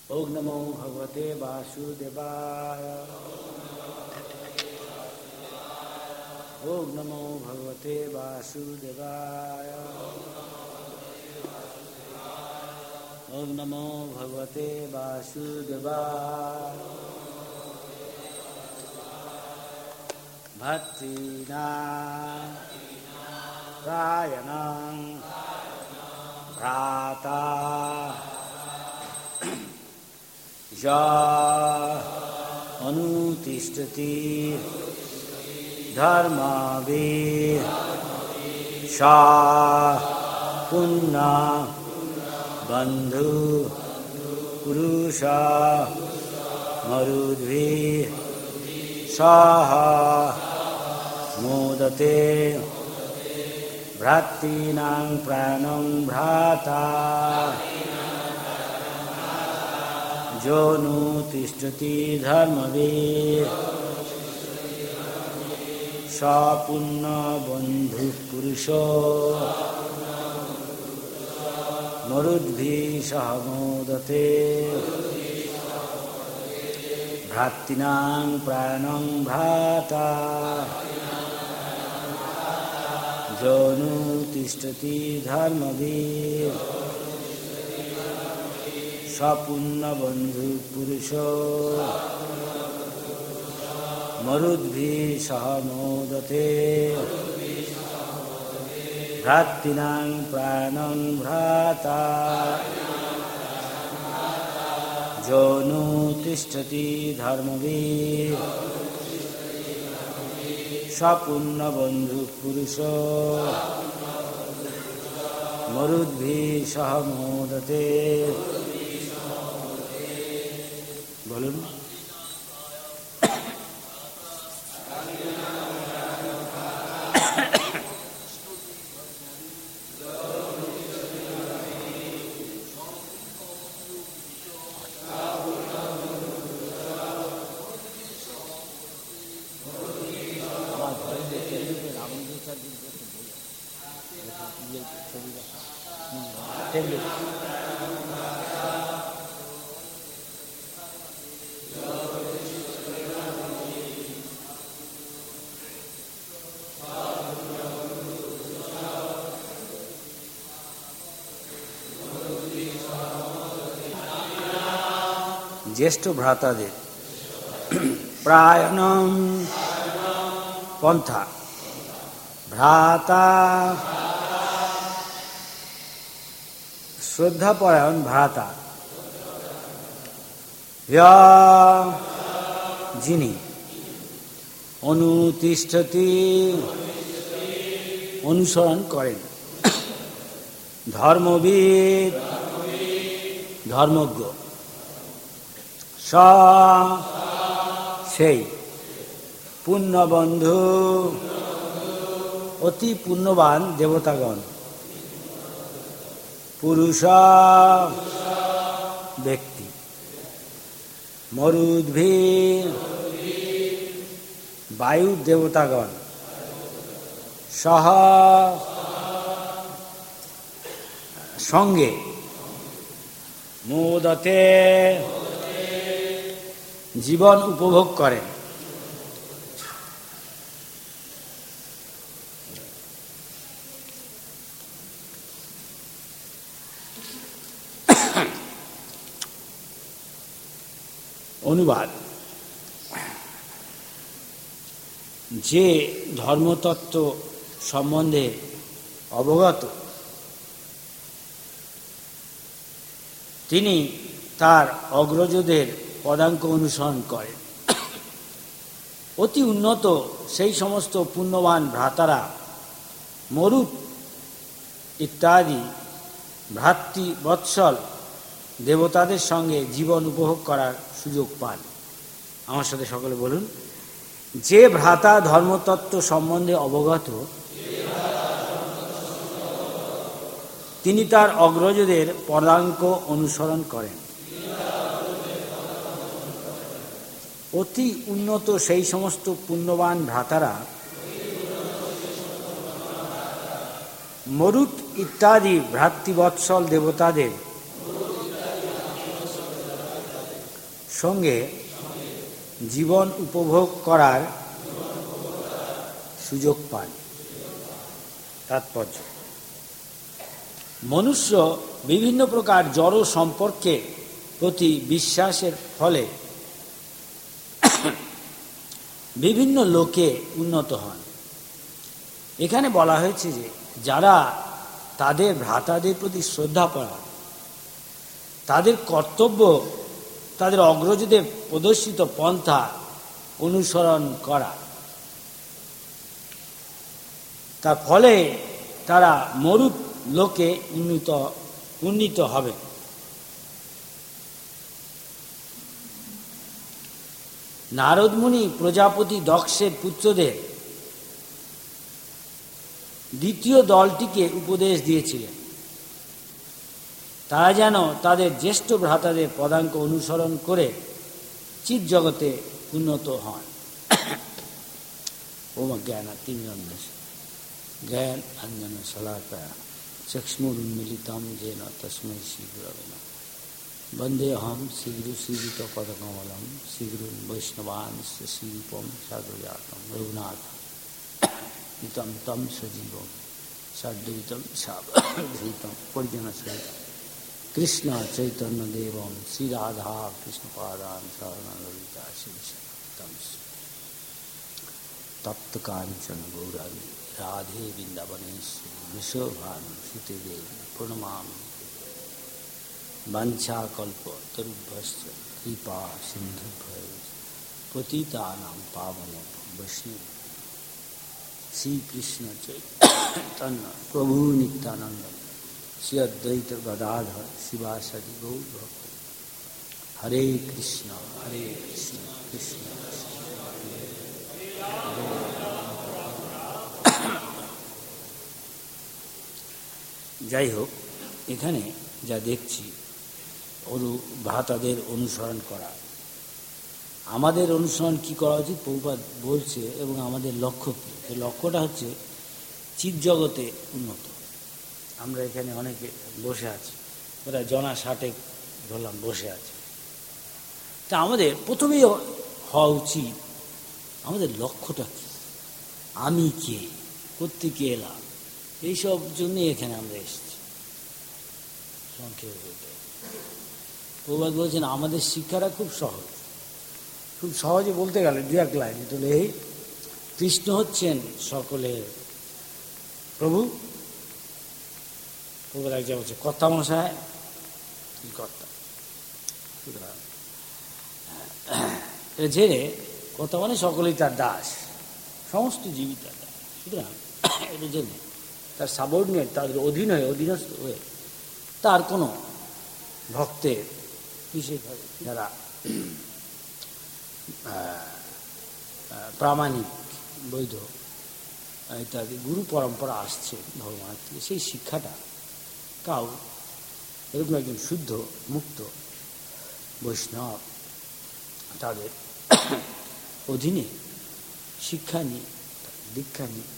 ओम नमो भगवते वासुदेवाय। ओम नमो भगवते वासुदेवाय। ओम नमो भगवते वासुदेवाय। भक्तिनारायणं भ्राता या अनुतिष्ठति धर्मवीर सा पुण्य बंधु पुरुषा मरुद्भि सह मोदते भ्रातॄणां प्राणं भ्राता जो नु तिष्ठति धर्मवीर स पुण्य बंधु पुरुषो मरुद्भिः सह मोदते भ्रातॄणां प्राणं भ्राता जो नु तिष्ठति धर्मवीर सपुण्य बंधु पुरुषो मरुद्भिः सह मोदते भ्रातॄणां प्राणं भ्राता जो नु तिष्ठति धर्मवीर सपुण्य बंधु पुरुषो मरुद्भिः सह मोदते। बोलून ज्येष्ठ भ्राताদের प्रायणम पंथा भ्राता श्रद्धापरायण भ्राता या जिनी अनुतिष्ठति अनुसरण करें धर्मवीर धर्मज्ञ সেই পুণ্যবন্ধু অতি পুণ্যবান দেবতাগণ পুরুষ ব্যক্তি মরুদ্ভি বায়ু দেবতাগণ সহ সঙ্গে মোদতে জীবন উপভোগ করেন অনুবাদ যে ধর্মতত্ত্ব সম্বন্ধে অবগত তিনি তার অগ্রজদের পদাঙ্ক অনুসরণ করেন অতি উন্নত সেই সমস্ত পুণ্যবান ভ্রাতারা মরুত ইত্যাদি ভ্রাতৃবৎসল দেবতাদের সঙ্গে জীবন উপভোগ করার সুযোগ পান। আমার সাথে সকলে বলুন, যে ভ্রাতা ধর্মতত্ত্ব সম্বন্ধে অবগত তিনি তার অগ্রজদের পদাঙ্ক অনুসরণ করেন অতি উন্নত সেই সমস্ত পুণ্যবান ভ্রাতারা মরুত ইত্যাদি ভ্রাতৃবৎসল দেবতাদের সঙ্গে জীবন উপভোগ করার সুযোগ পান। তাৎপর্য: মনুষ্য বিভিন্ন প্রকার জড় সম্পর্কে প্রতি বিশ্বাসের ফলে বিভিন্ন লোকে উন্নত হন। এখানে বলা হয়েছে যে যারা তাদের ভ্রাতাদের প্রতি শ্রদ্ধাপরায়ণ, তাদের কর্তব্য তাদের অগ্রজদের প্রদর্শিত পন্থা অনুসরণ করা, তার ফলে তারা মরুত লোকে উন্নীত হবে। নারদ মুনি প্রজাপতি দক্ষের পুত্রদের দ্বিতীয় দলটিকে উপদেশ দিয়েছিলেন, তারা যেন তাদের জ্যেষ্ঠ ভ্রাতাদের পদাঙ্ক অনুসরণ করে চিৎ জগতে উন্নত হন। ওম জ্ঞানাতিমিরন্ধস্য জ্ঞান অঞ্জন শলাকায়া চক্ষুरुन्मीलितं येन तस्मै श्रीगुरवे नमः। वन्देऽहं श्रीगुरुश्रीयुतपदकमलं श्रीगुरुन् वैष्णवांश्च श्रीरूपं साग्रजातं रघुनाथं हितं तं सजीवं साद्वैतं सावधूतं परिजनसहितं कृष्ण चैतन्यदेवं श्रीराधा कृष्णपादान् शरणं श्रीशतं तप्तकाञ्चन गौराङ्गी राधे वृन्दावनेश्वरी वृषभानुसुते देवी प्रणमामि। वंशाकल्पतरुभ्यश्च कृपा सिन्धुभ्यश्च पतितानां पावनेभ्यो वैष्णवेभ्यो श्रीकृष्ण चैतन्य प्रभु नित्यानंद श्री अद्वैत गदाधर शिवासादि गौर भक्त। हरे कृष्ण कृष्ण कृष्ण যাই হোক, এখানে যা দেখছি ভ্রাতাদের অনুসরণ করা, আমাদের অনুসরণ কি করা উচিত প্রভুপাদ বলছে, এবং আমাদের লক্ষ্য কী? এই লক্ষ্যটা হচ্ছে চিৎ জগতে উন্নত। আমরা এখানে অনেকে বসে আছি, ওরা জনা 60 ধরলাম বসে আছে, তা আমাদের প্রথমেই হওয়া উচিত আমাদের লক্ষ্যটা কী, আমি কে, কোত্থেকে এলাম, এইসব জন্যই এখানে আমরা এসেছি। সংক্ষেপে বলতে প্রভুপাদ বলছেন আমাদের শিক্ষাটা খুব সহজ, খুব সহজে বলতে গেলে 2-1 লাইন তুলে, কৃষ্ণ হচ্ছেন সকলের প্রভু। প্রভুপাদ এক জায়গায় বলছে কর্তা মশাই কি কর্তা, জেনে কর্তা মানে সকলেই তার দাস, সমস্ত জীবী তার দাস। সুতরাং এটা জেনে তার সাবঅর্ডিনেট, তাদের অধীনস্থ হয়ে তার কোনো ভক্তের, বিশেষভাবে যারা প্রামাণিক বৈধ ইত্যাদি গুরু পরম্পরা আসছে ভগবানের থেকে, সেই শিক্ষাটা কাউ এরকম একজন শুদ্ধ মুক্ত বৈষ্ণব তাদের অধীনে শিক্ষা নিয়ে, দীক্ষা নিয়ে,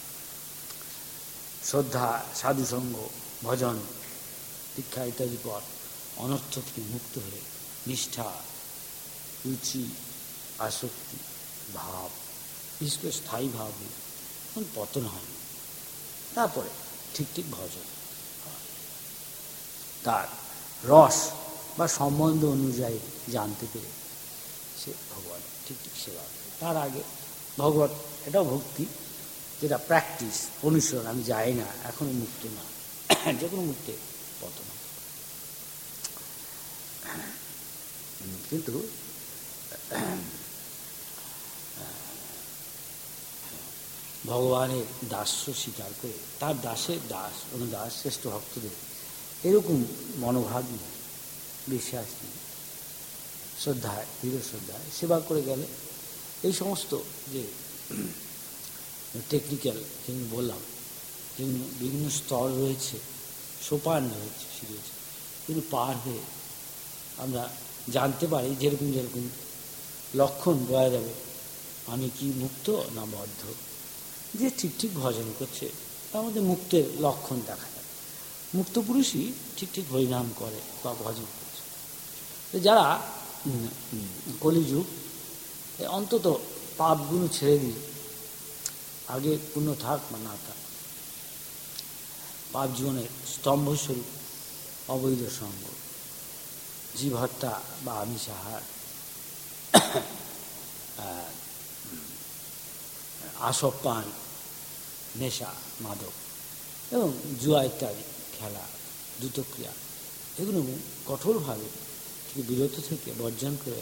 শ্রদ্ধা, সাধুসঙ্গ, ভজন, দীক্ষা ইত্যাদি পর অনর্থ থেকে মুক্ত হয়ে নিষ্ঠা, রুচি, আসক্তি, ভাব, বিশেষ করে স্থায়ী ভাব এখন পতন হয়, তারপরে ঠিক ভজন হয়, তার রস বা সম্বন্ধ অনুযায়ী জানতে পেরে সে ভগবান ঠিক সেবা করে। তার আগে ভগবত এটাও ভক্তি, যেটা প্র্যাকটিস, অনুসরণ, আমি যাই না, এখনো মুক্ত না, যে কোনো মুক্তে পতন। কিন্তু ভগবানের দাস্য স্বীকার করে তার দাসের দাস অনুদাস শ্রেষ্ঠ ভক্তদের এরকম মনোভাব নিয়ে, বিশ্বাস নিয়ে, শ্রদ্ধায়, দৃঢ় শ্রদ্ধায় সেবা করে গেলে এই সমস্ত যে টেকনিক্যাল যেগুলো বললাম, যেগুলো বিভিন্ন স্তর রয়েছে, সোপান রয়েছে, রয়েছে, কিন্তু পার হয়ে আমরা জানতে পারি যেরকম যেরকম লক্ষণ বোঝা যাবে আমি কি মুক্ত না বদ্ধ। যে ঠিক ভজন করছে তার মধ্যে মুক্তের লক্ষণ দেখা যায়, মুক্ত পুরুষই ঠিক হরিনাম করে বা ভজন করছে। তো যারা কলিযুগ, অন্তত পাপগুলো ছেড়ে দিই, আগে পুণ্য থাক বা না থাক, পাপ জীবনের স্তম্ভস্বরূপ অবৈধ সঙ্গ, জীব হত্যা বা আমিষ আহার, আসব পান, নেশা, মাদক এবং জুয়া ইত্যাদি খেলা, দ্রুতক্রিয়া, এগুলো কঠোরভাবে থেকে বিরত থেকে বর্জন করে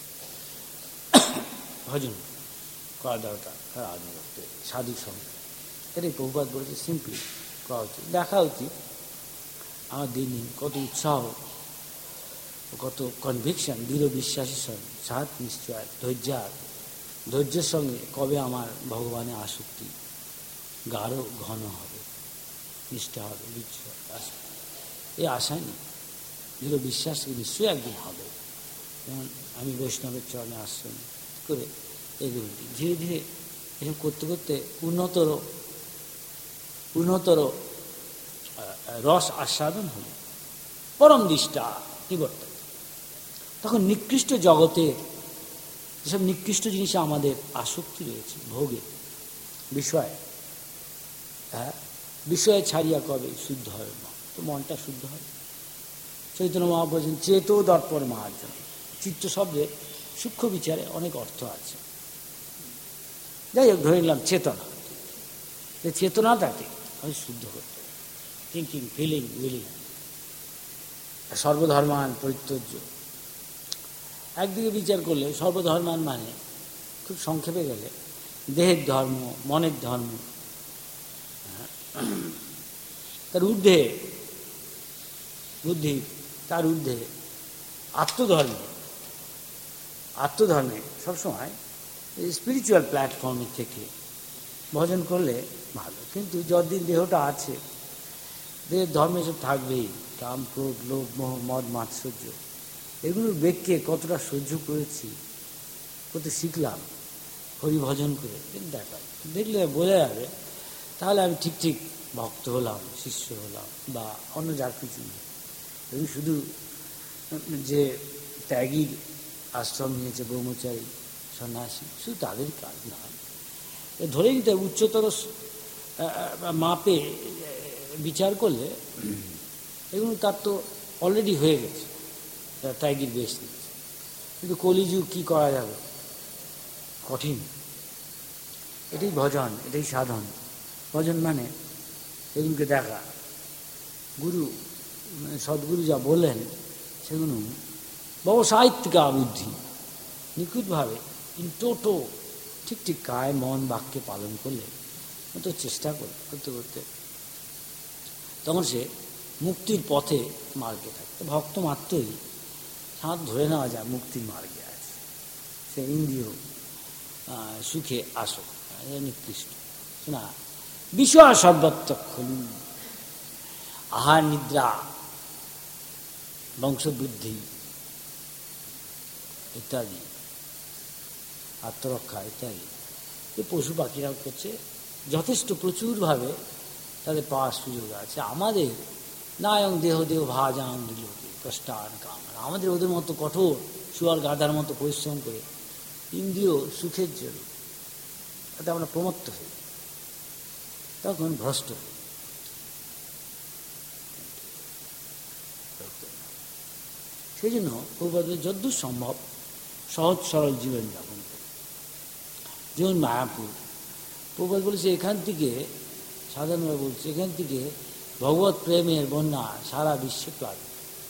ভজন করা দরকার। আরাধনা করতে সাধু সঙ্গে, এটাই প্রভুপাদ বলেছে, সিম্পলি করা উচিত, দেখা উচিত। আমার দিন দিন কত উৎসাহ, কত কনভিকশন, দৃঢ় বিশ্বাসের সঙ্গে, সাত নিশ্চয়, ধৈর্যের সঙ্গে কবে আমার ভগবানের আসক্তি গাঢ় ঘন হবে, নিষ্ঠা হবে, আসক্তি, এই আশা নেই, দৃঢ় বিশ্বাস নিশ্চয়ই একদিন হবে। যেমন আমি বৈষ্ণবের চরণে আশ্রয় করে এগুলো ধীরে ধীরে এসব করতে করতে উন্নতর রস আস্বাদন হল, পরম দৃষ্টা নিবর্তন। তখন নিকৃষ্ট জগতে যেসব নিকৃষ্ট জিনিসে আমাদের আসক্তি রয়েছে, ভোগে, বিষয়ে ছাড়িয়া কবে শুদ্ধ হয় না, তো মনটা শুদ্ধ হয়। চৈতন্য মহাপ্রভু বলছেন চেতো দর্পণ মার্জন। চিত্ত শব্দের সূক্ষ্ম বিচারে অনেক অর্থ আছে। যাই হোক, ধরে নিলাম চেতনা, চেতনাটাকে আমি শুদ্ধ করতে, থিঙ্কিং, ফিলিং, উইলিং, সর্বধর্মান পরিত্যজ্য। একদিকে বিচার করলে সর্বধর্মান মানে খুব সংক্ষেপে গেলে দেহের ধর্ম, মনের ধর্ম, তার ঊর্ধ্বে বুদ্ধি, তার ঊর্ধ্বে আত্মধর্মে সবসময় স্পিরিচুয়াল প্ল্যাটফর্মের থেকে ভজন করলে ভালো। কিন্তু যতদিন দেহটা আছে, দেহের ধর্মে সব থাকবেই, কাম, ক্রোধ, লোভ, মোহ, মদ, মাৎসর্য, এগুলোর বেগকে কতটা সহ্য করেছি, কত শিখলাম হরিভজন করে, দেখলে বোঝা যাবে। তাহলে আমি ঠিক ঠিক ভক্ত হলাম, শিষ্য হলাম, বা অন্য যার কিছু নেই। এবং শুধু যে ত্যাগীর আশ্রম নিয়েছে, ব্রহ্মচারী, সন্ন্যাসী, শুধু তাদের কাজ নয়, ধরে নিতে উচ্চতর মাপে বিচার করলে এগুলো তার তো অলরেডি হয়ে গেছে, ত্যাগীর বেশ নিচ্ছে। কিন্তু কলিযুগ কি করা যাবে, কঠিন। এটাই ভজন, এটাই সাধন। ভজন মানে এগুলোকে দেখা, গুরু সদ্গুরু যা বললেন সেগুলো ব্যবসায়িকা বুদ্ধি নিখুঁতভাবে ইন টোটো ঠিক ঠিক কায় মন বাক্যে পালন করলে, তো চেষ্টা করতে করতে তখন সে মুক্তির পথে মার্গে থাকে। ভক্ত মাত্রই সাঁত ধরে নেওয়া যায় মুক্তির মার্গে আছে, সে ইন্দ্রিয় সুখে আসক, নিকৃষ্ট না, বিষয় সর্বাত্মক্ষণ, আহার, নিদ্রা, বংশবৃদ্ধি ইত্যাদি, আত্মরক্ষা ইত্যাদি, এই পশু পাখিরাও করছে যথেষ্ট প্রচুরভাবে, তাদের পাওয়ার সুযোগ আছে। আমাদের নায়ং দেহ ভাজাং দিলকে কষ্টান কামনা, আমাদের ওদের মতো কঠোর শুয়ার গাধার মতো পরিশ্রম করে ইন্দ্রিয় সুখের জন্য তাতে আমরা প্রমত্ত হই, তখন ভ্রষ্ট হই। সেই জন্য প্রভুপাদের যদ্দূর সম্ভব সহজ সরল জীবনযাপন করে, যেমন মায়াপুর। প্রভুপাদ বলেছে এখান থেকে, সাধারণভাবে বলছে, এখান থেকে ভগবত প্রেমের বন্যা সারা বিশ্বে প্লাবে।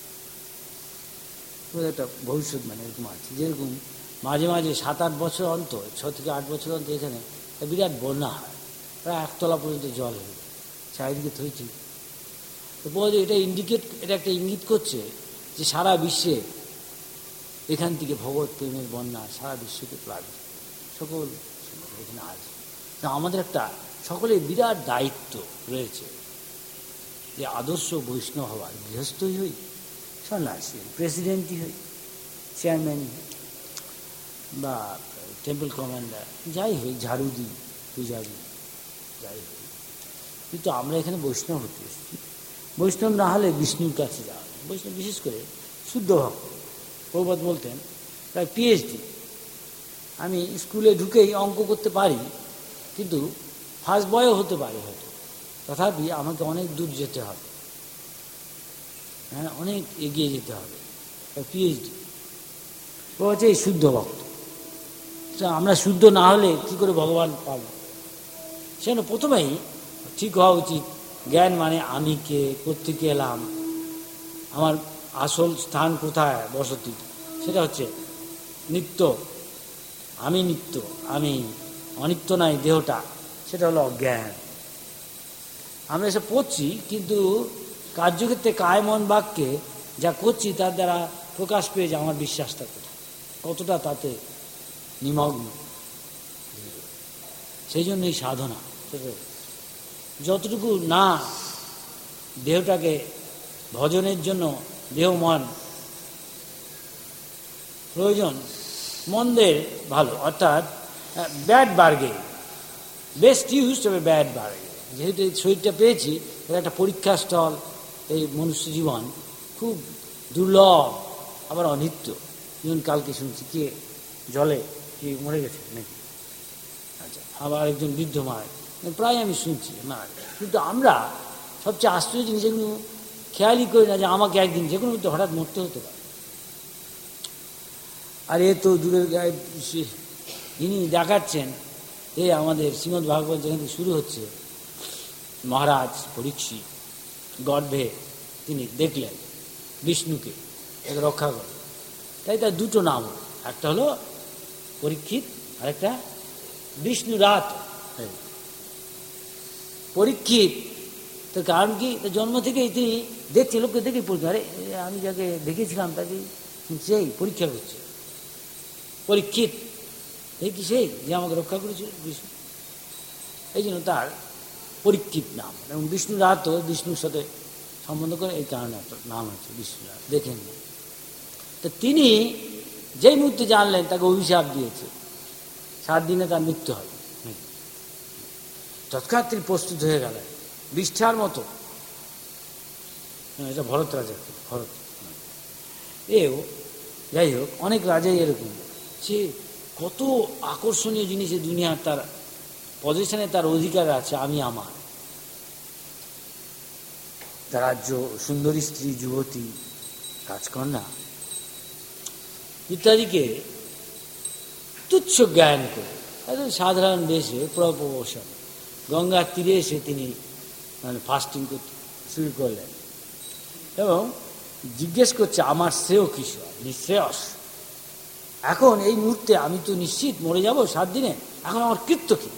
একটা ভবিষ্যৎ মানে এরকম আছে, যেরকম মাঝে মাঝে 7-8 বছর অন্তর, 6 থেকে 8 বছর অন্তর এখানে বিরাট বন্যা হয়, প্রায় 1 তলা পর্যন্ত জল হয়ে যায়, চারিদিকে থইছি। তো এটা একটা ইঙ্গিত করছে যে সারা বিশ্বে এখান থেকে ভগবত প্রেমের বন্যা সারা বিশ্বকে প্লাবে, সকল এখানে আছে। তা আমাদের একটা সকলের বিরাট দায়িত্ব রয়েছে যে আদর্শ বৈষ্ণব হওয়ার, গৃহস্থই হই, সন্ন্যাসী, প্রেসিডেন্টই হই, চেয়ারম্যানই হই, বা টেম্পল কমান্ডার, যাই হই, ঝাড়ু দিই, পূজারি, যাই হই। কিন্তু আমরা এখানে বৈষ্ণব হতে এসেছি। বৈষ্ণব না হলে বিষ্ণুর কাছে যাওয়া, বৈষ্ণব বিশেষ করে শুদ্ধ ভক্ত, প্রভুপাদ বলতেন প্রায় পিএইচডি। আমি স্কুলে ঢুকেই অঙ্ক করতে পারি, কিন্তু ফার্স্ট বয়ও হতে পারি হয়তো, তথাপি আমাকে অনেক দূর যেতে হবে, হ্যাঁ, অনেক এগিয়ে যেতে হবে। পিএইচডি ও হচ্ছে এই শুদ্ধ ভক্ত। আমরা শুদ্ধ না হলে কি করে ভগবান পাব? সেজন্য প্রথমেই ঠিক হওয়া উচিত জ্ঞান মানে আমি কে, কোত্থেকে এলাম, আমার আসল স্থান কোথায় বসতি, সেটা হচ্ছে নিত্য। আমি নিত্য, আমি অনিত্য নাই দেহটা, সেটা হলো অজ্ঞান। আমরা এসব পড়ছি, কিন্তু কার্যক্ষেত্রে কায় মন বাক্যে যা করছি তার দ্বারা প্রকাশ পেয়ে যায় আমার বিশ্বাসটা কোথায়, কতটা তাতে নিমগ্ন। সেই জন্য এই সাধনা, যতটুকু না দেহটাকে ভজনের জন্য দেহ মন প্রয়োজন, মন্দের ভালো, অর্থাৎ ব্যাড বার্গে, বেস্ট ইউজ হবে ব্যাড বার্গে। যেহেতু এই শরীরটা পেয়েছি, এটা একটা পরীক্ষা স্থল। এই মনুষ্য জীবন খুব দুর্লভ, আবার অনিত্য। যেমন কালকে শুনছি কে জলে কি মরে গেছে নাকি, আচ্ছা, আবার একজন বৃদ্ধ মারা, প্রায় আমি শুনছি না। কিন্তু আমরা সবচেয়ে আশ্চর্য জিনিস এগুলো খেয়ালই করি না যে আমাকে একদিন যে কোনো হঠাৎ মরতে হতে পারে। আর এ তো দূরের গায়ে ইনি দেখাচ্ছেন, এ আমাদের শ্রীমদ্ ভাগবত যেখান থেকে শুরু হচ্ছে, মহারাজ পরীক্ষিত গর্ভে তিনি দেখলেন বিষ্ণুকে একে রক্ষা করে, তাই তার দুটো নাম, একটা হলো পরীক্ষিত আর একটা বিষ্ণু রাত। পরীক্ষিত তার কারণ কি, জন্ম থেকেই তিনি দেখছে, লোককে দেখেই পরীক্ষা, আরে আমি যাকে দেখেছিলাম তাকে সেই পরীক্ষা করছে। পরীক্ষিত এই কি সেই যে আমাকে রক্ষা করেছিল বিষ্ণু, এই জন্য তার পরীক্ষিত নাম। এবং বিষ্ণু রাতও বিষ্ণুর সাথে সম্বন্ধ করে, এই কারণে একটা নাম আছে বিষ্ণু রাত। দেখেন, তো তিনি যেই মুহূর্তে জানলেন তাকে অভিশাপ দিয়েছে, 7 দিনে তার মৃত্যু হবে, তৎক্ষণাৎ তিনি প্রস্তুত হয়ে গেলেন বিষ্ঠার মতো। এটা ভরত রাজা, ভরত এও যাই হোক, অনেক রাজাই এরকম, সে কত আকর্ষণীয় জিনিস এই দুনিয়ার, তার পজিশনে তার অধিকার আছে, আমি আমার, তার রাজ্য, সুন্দরী স্ত্রী, যুবতী, রাজকন্যা ইত্যাদিকে তুচ্ছ জ্ঞান করে একদম সাধারণ বেশে প্রবসন গঙ্গার তীরে এসে তিনি ফাস্টিং করতে শুরু করলেন এবং জিজ্ঞেস করছে আমার শ্রেয় কিশোর, নিঃশ্রেয়স। এখন এই মুহূর্তে আমি তো নিশ্চিত মরে যাব 7 দিনে, এখন আমার কৃত্য কি?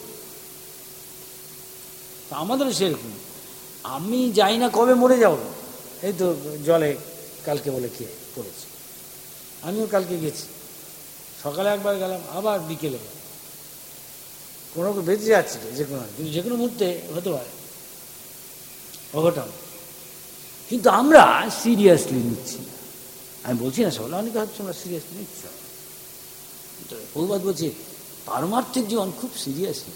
আমাদেরও সেরকম, আমি যাই না কবে মরে যাব, এই তো জলে কালকে বলে খেয়ে পড়েছি, আমিও কালকে গেছি, সকালে একবার গেলাম, আবার বিকেলে কোনো বেঁচে যাচ্ছে যে কোনো, কিন্তু যে কোনো মুহূর্তে হতে পারে অঘটন। কিন্তু আমরা সিরিয়াসলি নিচ্ছি, আমি বলছি না সকলে, অনেকে হচ্ছে আমরা সিরিয়াসলি নিচ্ছি। প্রভুপাদ বলছে পারমার্থিক জীবন খুব সিরিয়াসলি,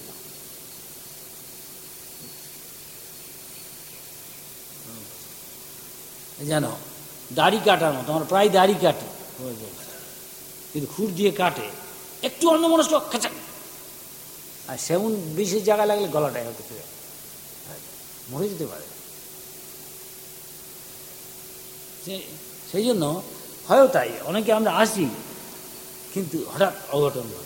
জানো দাড়ি কাটার মতো, আমরা প্রায় দাড়ি কাটি, কিন্তু খুর দিয়ে কাটে একটু অন্যমনস্ক খাঁচা, আর সেমন বিশেষ জায়গায় লাগলে গলাটাই হতে ফিরে মরে যেতে পারে। সেই জন্য হয় তাই, অনেকে আমরা আসি কিন্তু হঠাৎ অঘটন হয়।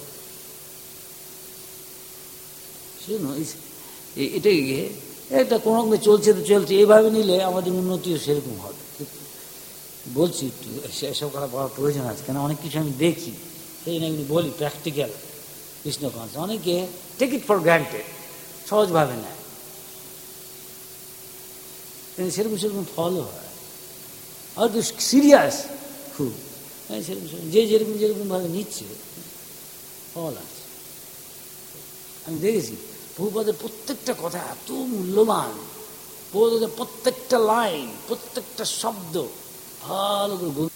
সেজন্য এটাই একটা কোনো রকমে চলছে তো চলছে, এইভাবে নিলে আমাদের উন্নতিও সেরকম হবে। বলছি একটু এসব কথা বলার প্রয়োজন আছে, কেন অনেক কিছু আমি দেখি, সেই জন্য এগুলি বলি প্র্যাকটিক্যাল কৃষ্ণকান্ত। অনেকে টেক ইট ফর গ্রান্টেড, সহজভাবে নেয়, সেরকম সেরকম ফলও হয়, হয়তো সিরিয়াস খুব, সেরকম যে যেরকম যেরকমভাবে নিচ্ছে ফল আছে। আমি দেখেছি প্রভুপাদের প্রত্যেকটা কথা এত মূল্যবান, প্রভুপাদের প্রত্যেকটা লাইন, প্রত্যেকটা শব্দ ভালো করে,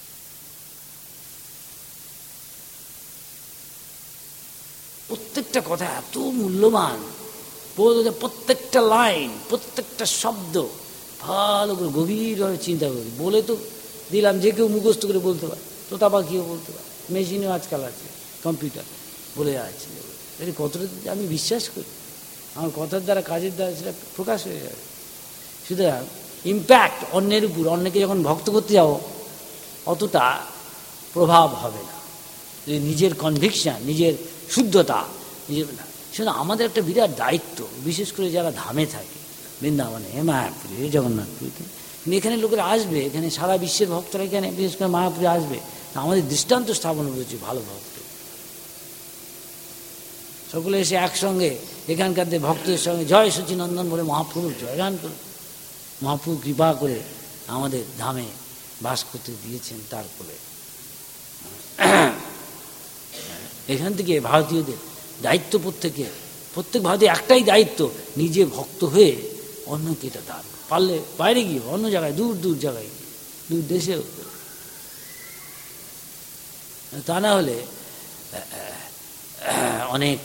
প্রত্যেকটা কথা এত মূল্যবান, প্রভুপাদের প্রত্যেকটা লাইন, প্রত্যেকটা শব্দ ভালো করে গভীরভাবে চিন্তা করি। বলে তো দিলাম, যে কেউ মুখস্থ করে বলতে পারে, তোতা পাখিও বলতে পারে, মেশিনও আজকাল আছে, কম্পিউটার বলে যাচ্ছে। এটা কতটা আমি বিশ্বাস করি, আমার কথার দ্বারা কাজের দ্বারা সেটা প্রকাশ হয়ে যাবে। সুতরাং ইম্প্যাক্ট অন্যের উপর, অন্যকে যখন ভক্ত করতে যাবো অতটা প্রভাব হবে না। নিজের কনভিকশন, নিজের শুদ্ধতা, নিজের না, সেটা আমাদের একটা বিরাট দায়িত্ব, বিশেষ করে যারা ধামে থাকে, বৃন্দাবনে, মায়াপুরে, জগন্নাথপুরীতে। কিন্তু এখানে লোকেরা আসবে, এখানে সারা বিশ্বের ভক্তরা এখানে বিশেষ করে মায়াপুরে আসবে, আমাদের দৃষ্টান্ত স্থাপন করেছে ভালো ভক্ত। সকলে এসে একসঙ্গে এখানকার ভক্তদের সঙ্গে জয় সচিনন্দন বলে মহাপ্রভুর জয়গান করে, মহাপ্রভু কৃপা করে আমাদের ধামে বাস করতে দিয়েছেন। তারপরে এখান থেকে ভারতীয়দের দায়িত্ব, প্রত্যেক ভারতীয় একটাই দায়িত্ব, নিজে ভক্ত হয়ে অন্যকে এটা দান, পারলে বাইরে গিয়ে অন্য জায়গায়, দূর দূর জায়গায়, দূর দেশে, তা না হলে অনেক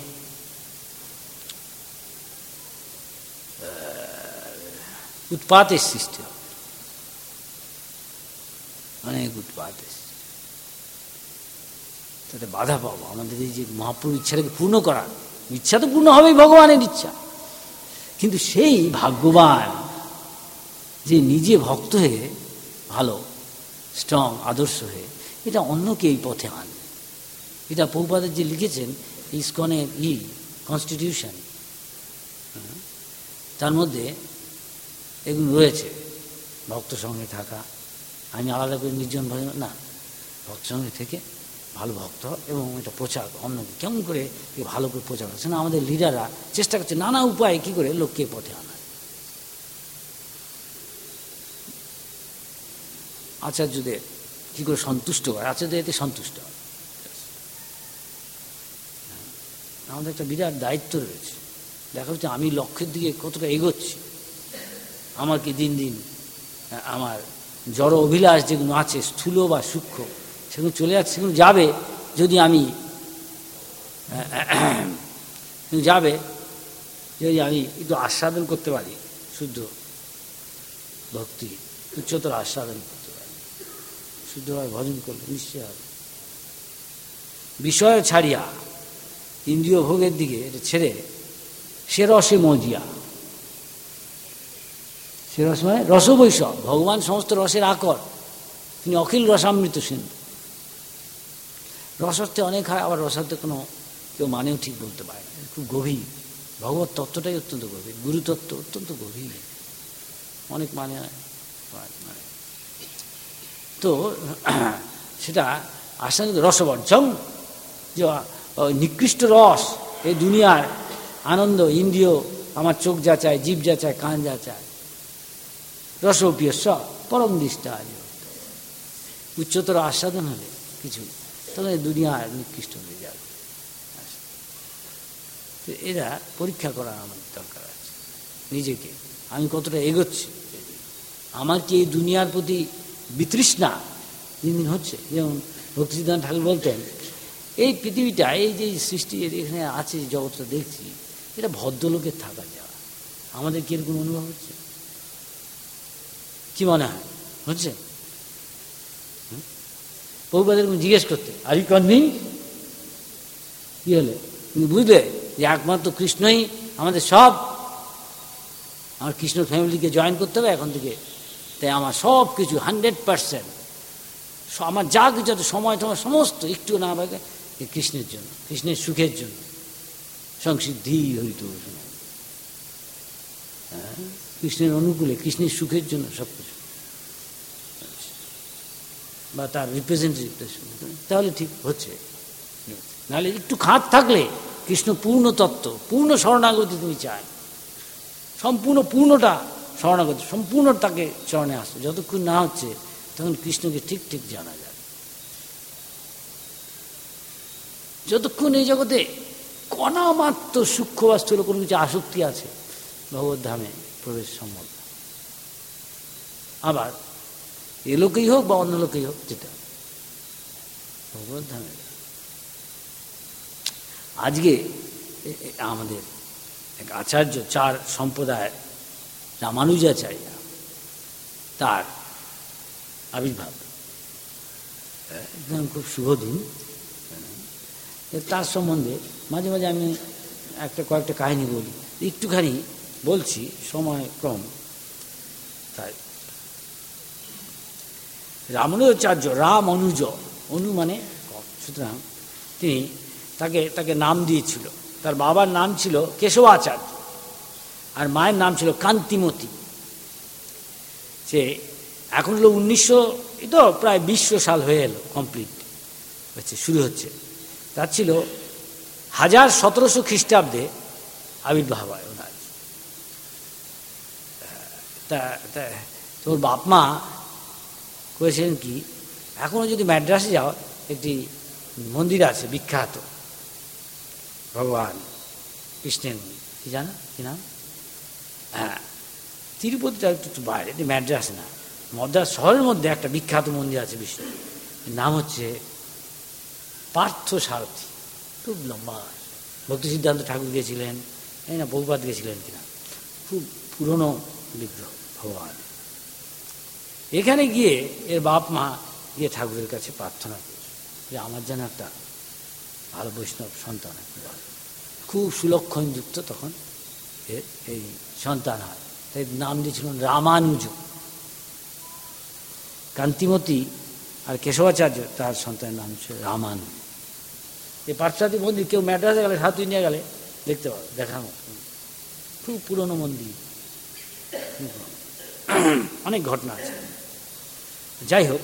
উৎপাতের সৃষ্টি হবে, অনেক উৎপাতের, তাতে বাধা পাবো। আমাদের এই যে মহাপ্রভুর ইচ্ছাটাকে পূর্ণ করার, ইচ্ছা তো পূর্ণ হবেই, ভগবানের ইচ্ছা, কিন্তু সেই ভাগ্যবান যে নিজে ভক্ত হয়ে ভালো স্ট্রং আদর্শ হয়ে এটা অন্যকে এই পথে আনবে। এটা প্রভুপাদের যে লিখেছেন ইসকনের কনস্টিটিউশন, তার মধ্যে এগুলো রয়েছে, ভক্ত সঙ্গে থাকা। আমি আলাদা করে নির্জন ভজন না, ভক্ত সঙ্গে থেকে ভালো ভক্ত এবং এটা প্রচার, অন্যকে কেমন করে ভালো করে প্রচার করছে না, আমাদের লিডাররা চেষ্টা করছে নানা উপায়ে কী করে লোককে পথে আনা। আচার্যদের কী করে সন্তুষ্ট করে, আচার্যদের এতে সন্তুষ্ট হয়। আমাদের একটা বিরাট দায়িত্ব রয়েছে, দেখা হচ্ছে আমি লক্ষ্যের দিকে কতটা এগোচ্ছি, আমার কি দিন দিন আমার জড় অভিলাষ যেগুলো আছে, স্থূল বা সূক্ষ্ম, সেগুলো চলে যাচ্ছে, সেগুলো যাবে যদি আমি একটু আস্বাদন করতে পারি, শুদ্ধ ভক্তি উচ্চতর আস্বাদন করতে পারি, শুদ্ধভাবে ভজন করলে নিশ্চয় হবে। বিষয় ছাড়িয়া ইন্দ্রিয় ভোগের দিকে এটা ছেড়ে সে রসে মজিয়া, সে রস মানে রসবৈষব, ভগবান সমস্ত রসের আকর, তিনি অখিল রসামৃত সিন্ধু। রসার্থে অনেক হয়, আবার রসার্থে কোনো কেউ মানেও ঠিক বলতে পারে, খুব গভীর। ভগবত তত্ত্বটাই অত্যন্ত গভীর, গুরুতত্ত্ব অত্যন্ত গভীর, অনেক মানে তো সেটা আসলে রসবর্জং, যে নিকৃষ্ট রস, এই দুনিয়ার আনন্দ, ইন্দ্রিয়, আমার চোখ যা চায়, জীব যা চায়, কান যা চায়, রসপ্রিয় পরম দৃষ্টা, উচ্চতর আস্বাদন হলে কিছু, তখন দুনিয়ার নিকৃষ্ট হয়ে যাবে। এরা পরীক্ষা করা আমাদের দরকার আছে, নিজেকে আমি কতটা এগোচ্ছি, আমার কি এই দুনিয়ার প্রতি বিতৃষ্ণা দিন দিন হচ্ছে। যেমন ভক্তিসিদ্ধান্ত ঠাকুর বলতেন, এই পৃথিবীটা, এই যে সৃষ্টি এখানে আছে, জগৎটা দেখছি, এটা ভদ্রলোকের থাকা যাওয়া, আমাদের কি এরকম অনুভব হচ্ছে? কি মনে হয় হচ্ছে? প্রভুপাদের জিজ্ঞেস করতে, আর ই কনভিন কি হলে তুমি বুঝলে যে একমাত্র কৃষ্ণই আমাদের সব, আমার কৃষ্ণ ফ্যামিলিকে জয়েন করতে হবে এখন থেকে, তাই আমার সব কিছু 100%, আমার যা কিছু আছে, সময় তোমার সমস্ত একটু না পাবে কৃষ্ণের জন্য, কৃষ্ণের সুখের জন্য, সংসিদ্ধি হইত, কৃষ্ণের অনুকূলে, কৃষ্ণের সুখের জন্য সব কিছু, বা তার রিপ্রেজেন্টেটিভ, তাহলে ঠিক হচ্ছে। নাহলে একটু খাত থাকলে কৃষ্ণ পূর্ণ তত্ত্ব, পূর্ণ শরণাগতি তুমি চাই, সম্পূর্ণ পূর্ণটা শরণাগতি, সম্পূর্ণ তাকে চরণে আসছে, যতক্ষণ না হচ্ছে তখন কৃষ্ণকে ঠিক ঠিক জানা যাবে। যতক্ষণ এই জগতে কণামাত্র সূক্ষ্ম বা স্থূল কোনো কিছু আসক্তি আছে, ভগবত ধামে প্রবেশ সম্ভব। আবার এ লোকেই হোক বা অন্য লোকেই হোক, যেটা ভগবত ধামে। আজকে আমাদের এক আচার্য, 4 সম্প্রদায়ের রামানুজাচার্য, তার আবির্ভাব, একদম খুব শুভ দিন। তার সম্বন্ধে মাঝে মাঝে আমি কয়েকটা কাহিনী বলি, একটুখানি বলছি, সময় কম তাই। রামানুজাচার্য, রাম অনুজ, অনু মানে সুতরাং তিনি তাকে নাম দিয়েছিল, তার বাবার নাম ছিল কেশবাচার্য আর মায়ের নাম ছিল কান্তিমতী। সে এখন হলো 1900, তো প্রায় 20 সাল হয়ে এলো, কমপ্লিট হচ্ছে, শুরু হচ্ছে। তার ছিল 1700 খ্রিস্টাব্দে আবির্ভাব হয় ওনার। তোর বাপ মা করেছিলেন কি, এখনো যদি ম্যাড্রাসে যাও একটি মন্দির আছে বিখ্যাত, ভগবান কৃষ্ণের মন্দির, কি জানো কি নাম? হ্যাঁ, তিরুপতিটা একটু বাইরে, ম্যাড্রাস না, মাদ্রাজ শহরের মধ্যে একটা বিখ্যাত মন্দির আছে বিষ্ণু, নাম হচ্ছে পার্থ সারথী। খুব লম্বা, ভক্তি সিদ্ধান্ত ঠাকুর গিয়েছিলেন, এই না বহুপাত গেছিলেন কিনা, খুব পুরনো বিগ্রহ ভগবান। এখানে গিয়ে এর বাপ মা গিয়ে ঠাকুরের কাছে প্রার্থনা করেছে যে আমার যেন একটা ভালো বৈষ্ণব সন্তান, খুব সুলক্ষণযুক্ত তখন এই সন্তান হয়, তাই নাম দিয়েছিলেন রামানুজ। কান্তিমতী আর কেশবাচার্য তার সন্তানের নাম ছিল রামানুজ। এই পার্থসারথী মন্দির কেউ ম্যাড্রাসে গেলে, সাউথ ইন্ডিয়া গেলে দেখতে পাবে, দেখার মতো খুব পুরনো মন্দির, অনেক ঘটনা আছে। যাই হোক,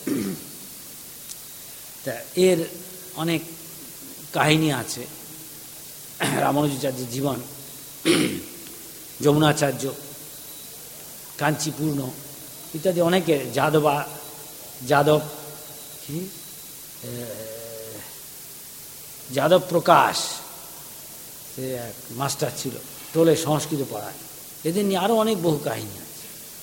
তা এর অনেক কাহিনী আছে রামানুজাচার্যের জীবন। যমুনাচার্য, কাঞ্চিপূর্ণ ইত্যাদি অনেকের, যাদব প্রকাশ, সে এক মাস্টার ছিল, টোলে সংস্কৃত পড়ায়, এদের নিয়ে আরও অনেক বহু কাহিনী আছে।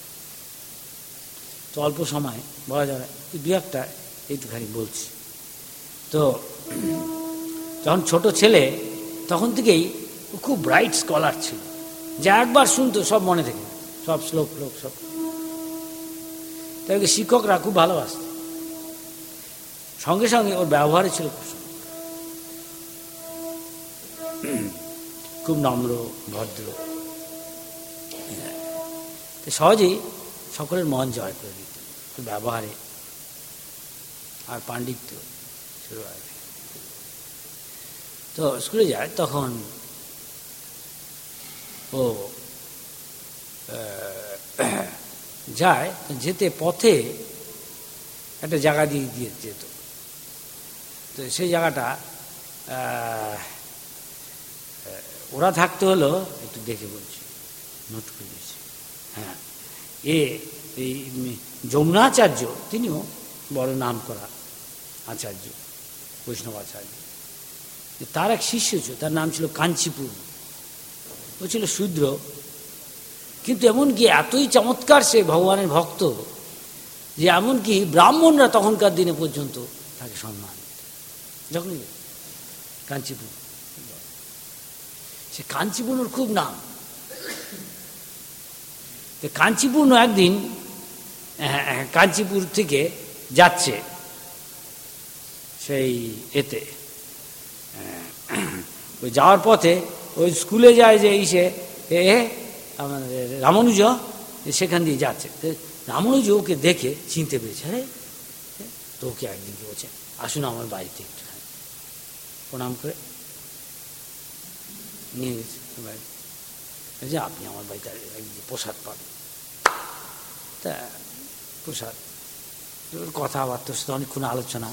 তো অল্প সময় বলা যাবে, দু একটা এইটুখানি বলছি। তো যখন ছোট ছেলে তখন থেকেই খুব ব্রাইট স্কলার ছিল, যা একবার শুনতো সব মনে থেকে, সব শ্লোক সব। তাকে শিক্ষকরা খুব ভালোবাসত, সঙ্গে সঙ্গে ওর ব্যবহারে ছিল খুব নম্র ভদ্র, সহজেই সকলের মন জয় করে দিত ব্যবহারে আর পাণ্ডিত্য শুরু হয়। তো স্কুলে যায়, তখন ও যায়, যেতে পথে একটা জায়গা দিয়ে যেত। তো সেই জায়গাটা ওরা থাকতে হলো, একটু দেখে বলছি, নোট করে দিয়েছি। হ্যাঁ, এই যমুনাচার্য তিনিও বড় নাম করা আচার্য, বৈষ্ণব আচার্য। তার এক শিষ্য ছিল, তার নাম ছিল কাঞ্চিপূর্ণ। ও ছিল শূদ্র, কিন্তু এমনকি এতই চমৎকার সে ভগবানের ভক্ত যে এমনকি ব্রাহ্মণরা তখনকার দিনে পর্যন্ত তাকে সম্মান দিত। যখনই কাঞ্চিপূর্ণ, সে কাঞ্চিপূর্ণর খুব নাম। কাঞ্চিপূর্ণ একদিন কাঞ্চিপুর থেকে যাচ্ছে সেই এতে, ওই যাওয়ার পথে ওই স্কুলে যায় যে আমাদের রামানুজ সেখান দিয়ে যাচ্ছে। রামানুজ ওকে দেখে চিনতে পেরেছে, আরে তো ওকে একদিনকে বলছে আসুন আমার বাড়িতে একটুখানি, প্রণাম করে নিয়ে গেছে বাড়ি, আপনি আমার বাড়িতে একদিন প্রসাদ পাবেন। তা প্রসাদ, কথাবার্তার সাথে অনেকক্ষণ আলোচনা,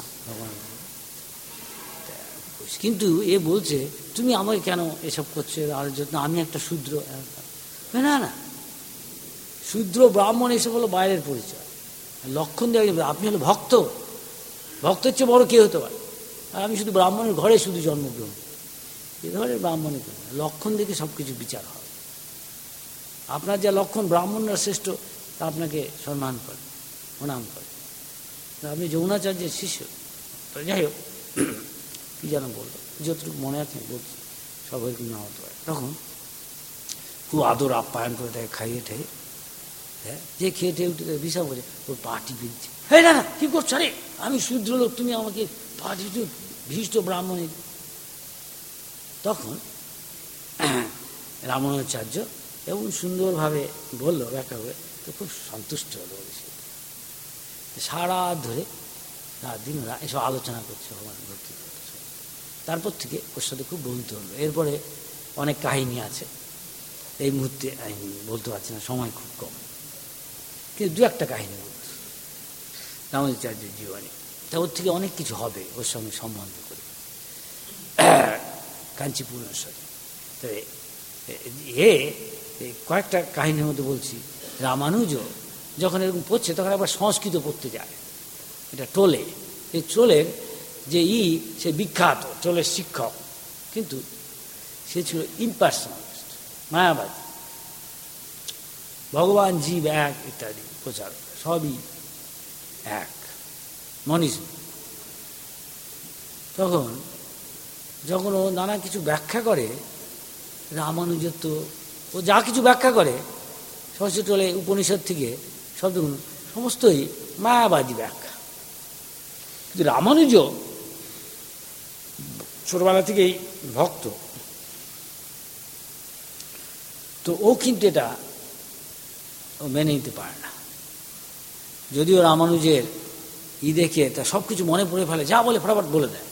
কিন্তু এ বলছে তুমি আমাকে কেন এসব করছো আলোচনা, আমি একটা শূদ্র। না না, শূদ্র ব্রাহ্মণ এসব হলো বাইরের পরিচয়, লক্ষণ দেওয়া, আপনি হলো ভক্ত, ভক্তের চেয়ে বড় কে হতে পারে, আর আমি শুধু ব্রাহ্মণের ঘরে শুধু জন্মগ্রহণ, এ ধরনের ব্রাহ্মণের লক্ষণ দেখে সব কিছু বিচার হয়। আপনার যা লক্ষণ, ব্রাহ্মণরা শ্রেষ্ঠ, তা আপনাকে সম্মান করে, প্রণাম করে। আপনি যমুনাচার্যের শিষ্য। যাই হোক, কি যেন বললো, যতটুকু মনে আছে বলছি, সবাই না হতে পারে। তখন খুব আদর আপ্যায়ন করে তাকে খাইয়ে ঠাইয়ে হ্যাঁ, যে খেয়ে টেয়ে উঠে বিষা করে ওর পা টিপে দিচ্ছে। হ্যাঁ না না, কি করছো রে, আমি শূদ্র লোক, তুমি আমাকে পা টিপে, ভীষ্ট ব্রাহ্মণের। তখন রামানুজাচার্য এবং সুন্দরভাবে বললো, ব্যাখ্যা করে, তো খুব সন্তুষ্ট হলো। সারা রাত ধরে, রাত দিন এসব আলোচনা করছে ভগবানের ভক্তি করতে। তারপর থেকে ওর সাথে খুব বন্ধু হলো। এরপরে অনেক কাহিনী আছে, এই মুহূর্তে আমি বলতে পারছি না, সময় খুব কম, কিন্তু দু একটা কাহিনী বলতে রামানুজাচার্যের জীবনে। তা ওর থেকে অনেক কিছু হবে ওর সঙ্গে সম্বন্ধ করে, কাঞ্চিপুরের সাথে। তো কয়েকটা কাহিনীর মধ্যে বলছি। রামানুজ যখন এরকম পড়ছে তখন একবার সংস্কৃত পড়তে যায়, এটা টোলে। এই টোলের যে সে বিখ্যাত টোলের শিক্ষক, কিন্তু সে ছিল ইম্পার্সোনালিস্ট, মায়াবাদী, ভগবান জীব এক ইত্যাদি প্রচার, সবই এক, মনিজম। তখন যখন ও নানা কিছু ব্যাখ্যা করে, রামানুজের তো ও যা কিছু ব্যাখ্যা করে সংস্কৃত টোলে উপনিষদ থেকে শব্দগুলো সমস্তই মায়াবাদী ব্যাখ্যা। কিন্তু রামানুজ ছোটবেলা থেকেই ভক্ত, তো ও কিন্তু এটা ও মেনে নিতে পারে না। যদিও রামানুজের দেখে তা সব কিছু মনে পড়ে ফেলে, যা বলে ফটাফট বলে দেয়।